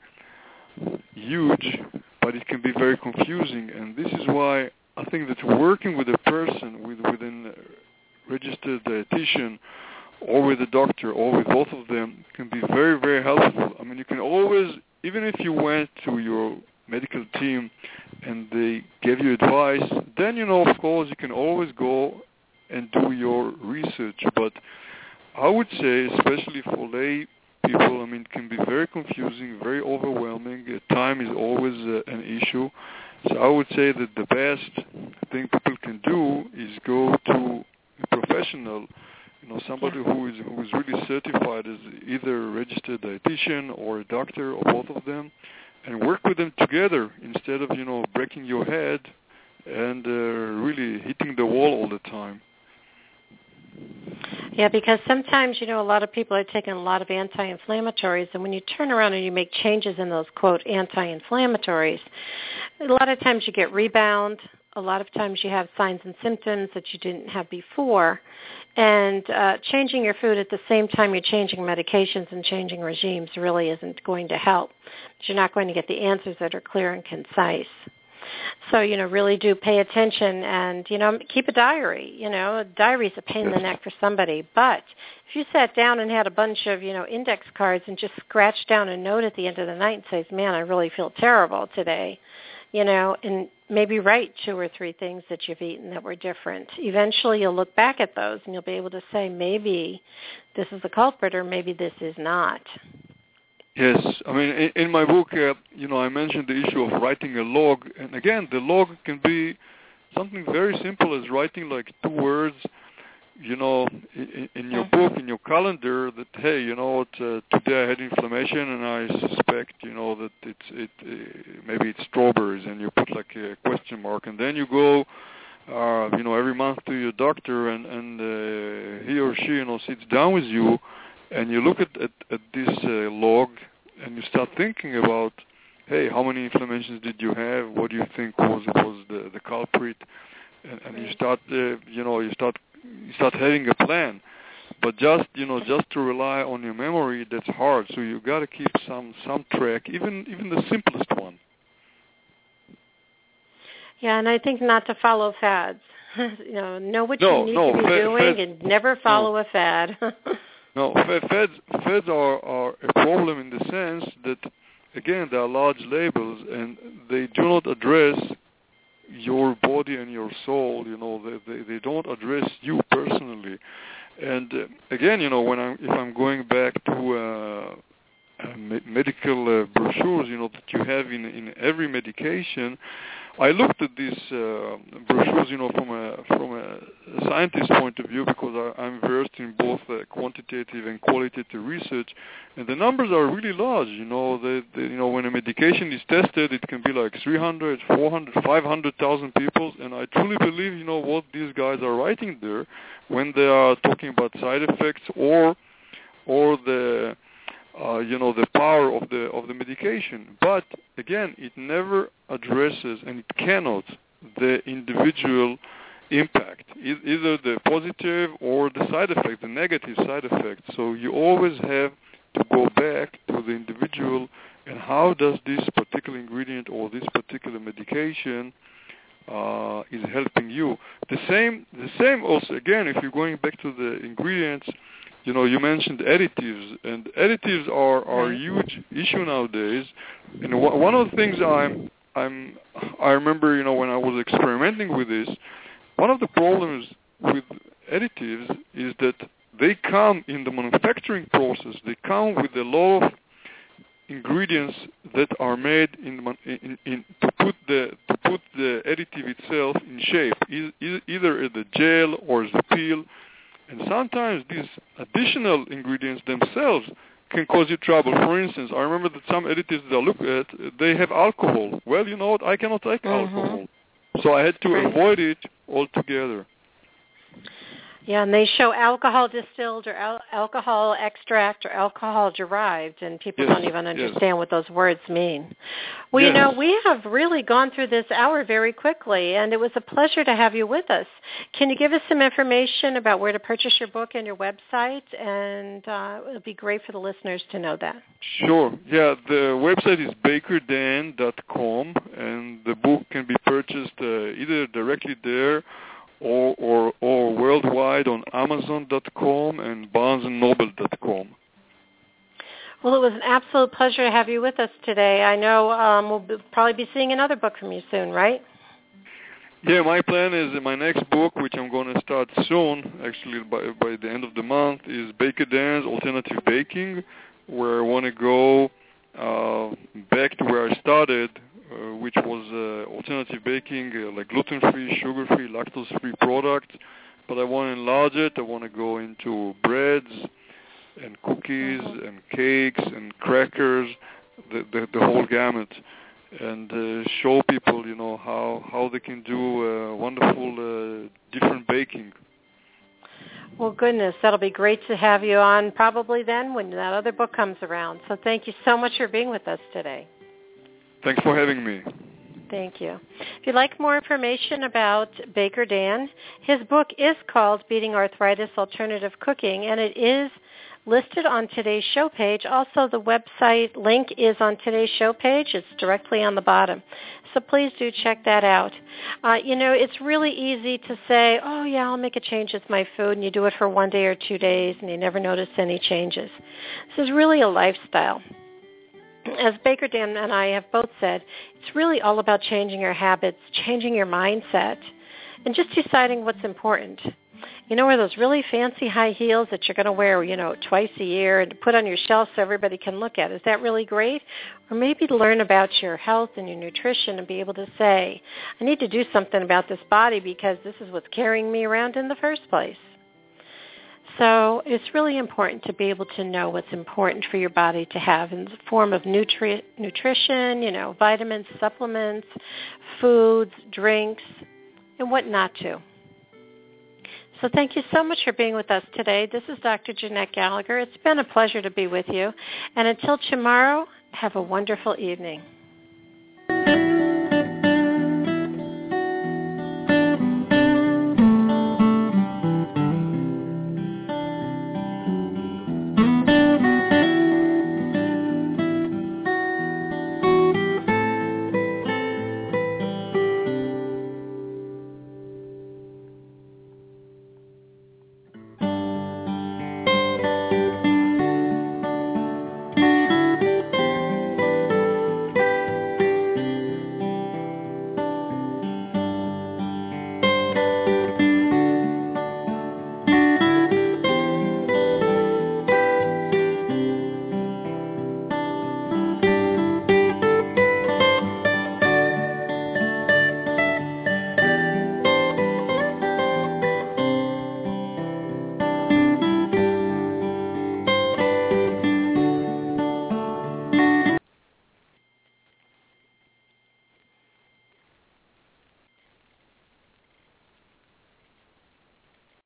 huge, but it can be very confusing. And this is why I think that working with a person, with a registered dietitian, or with a doctor, or with both of them, can be very, very helpful. I mean, you can always, even if you went to your medical team and they gave you advice, then, of course, you can always go and do your research. But I would say, especially for lay people, I mean, it can be very confusing, very overwhelming. Time is always an issue. So I would say that the best thing people can do is go to a professional, somebody who is really certified as either a registered dietitian or a doctor or both of them, and work with them together instead of, breaking your head and really hitting the wall all the time. Yeah, because sometimes, a lot of people are taking a lot of anti-inflammatories, and when you turn around and you make changes in those, quote, anti-inflammatories, a lot of times you get rebound. A lot of times you have signs and symptoms that you didn't have before. And changing your food at the same time you're changing medications and changing regimes really isn't going to help. But you're not going to get the answers that are clear and concise. So, really do pay attention and, keep a diary. A diary is a pain in the neck for somebody. But if you sat down and had a bunch of, index cards and just scratched down a note at the end of the night and says, man, I really feel terrible today, and maybe write 2 or 3 things that you've eaten that were different. Eventually you'll look back at those and you'll be able to say, maybe this is the culprit or maybe this is not. Yes. I mean, in my book, I mentioned the issue of writing a log. And again, the log can be something very simple as writing like 2 words, in your book, in your calendar, that, hey, today I had inflammation and I suspect, that maybe it's strawberries, and you put like a question mark, and then you go, every month to your doctor, and he or she, sits down with you, and you look at this log, and you start thinking about, hey, how many inflammations did you have? What do you think was the culprit? And you start, you start having a plan. But just to rely on your memory, that's hard. So you got to keep some track, even the simplest one. Yeah, and I think not to follow fads. Know what you need to be doing, and never follow a fad. No, fads are a problem in the sense that again, they are large labels, and they do not address your body and your soul. They don't address you personally. And again, if I'm going back to medical brochures, that you have in every medication, I looked at these brochures, from a scientist's point of view, because I'm versed in both quantitative and qualitative research, and the numbers are really large. When a medication is tested, it can be like 300, 400, 500,000 people, and I truly believe, what these guys are writing there when they are talking about side effects or the the power of the medication. But again, it never addresses, and it cannot, the individual impact, either the positive or the side effect, the negative side effect. So you always have to go back to the individual and how does this particular ingredient or this particular medication is helping you. The same also, again, if you're going back to the ingredients, you mentioned additives, and additives are a huge issue nowadays. And one of the things I remember, when I was experimenting with this, one of the problems with additives is that they come in the manufacturing process. They come with a lot of ingredients that are made to put the additive itself in shape, either as a gel or as a peel. And sometimes these additional ingredients themselves can cause you trouble. For instance, I remember that some additives that I look at, they have alcohol. Well, you know what? I cannot take alcohol. So I had to avoid it altogether. Yeah, and they show alcohol distilled or alcohol extract or alcohol derived, and people don't even understand what those words mean. Well, we have really gone through this hour very quickly, and it was a pleasure to have you with us. Can you give us some information about where to purchase your book and your website? And it would be great for the listeners to know that. Sure. Yeah, the website is bakerdan.com, and the book can be purchased either directly there or worldwide on Amazon.com and BarnesandNoble.com. Well, it was an absolute pleasure to have you with us today. I know we'll probably be seeing another book from you soon, right? Yeah, my plan is my next book, which I'm going to start soon, actually by the end of the month, is Baker Dan's Alternative Baking, where I want to go back to where I started, which was alternative baking, like gluten-free, sugar-free, lactose-free products. But I want to enlarge it. I want to go into breads and cookies and cakes and crackers, the whole gamut, and show people, how they can do wonderful different baking. Well, goodness, that'll be great to have you on probably then when that other book comes around. So thank you so much for being with us today. Thanks for having me. Thank you. If you'd like more information about Baker Dan, his book is called Beating Arthritis Alternative Cooking, and it is listed on today's show page. Also, the website link is on today's show page. It's directly on the bottom. So please do check that out. It's really easy to say, oh, yeah, I'll make a change with my food, and you do it for 1 day or 2 days, and you never notice any changes. This is really a lifestyle. As Baker Dan and I have both said, it's really all about changing your habits, changing your mindset, and just deciding what's important. Are those really fancy high heels that you're going to wear, twice a year and put on your shelf so everybody can look at? Is that really great? Or maybe to learn about your health and your nutrition and be able to say, I need to do something about this body because this is what's carrying me around in the first place. So it's really important to be able to know what's important for your body to have in the form of nutrition, vitamins, supplements, foods, drinks, and what not to. So thank you so much for being with us today. This is Dr. Jeanette Gallagher. It's been a pleasure to be with you. And until tomorrow, have a wonderful evening.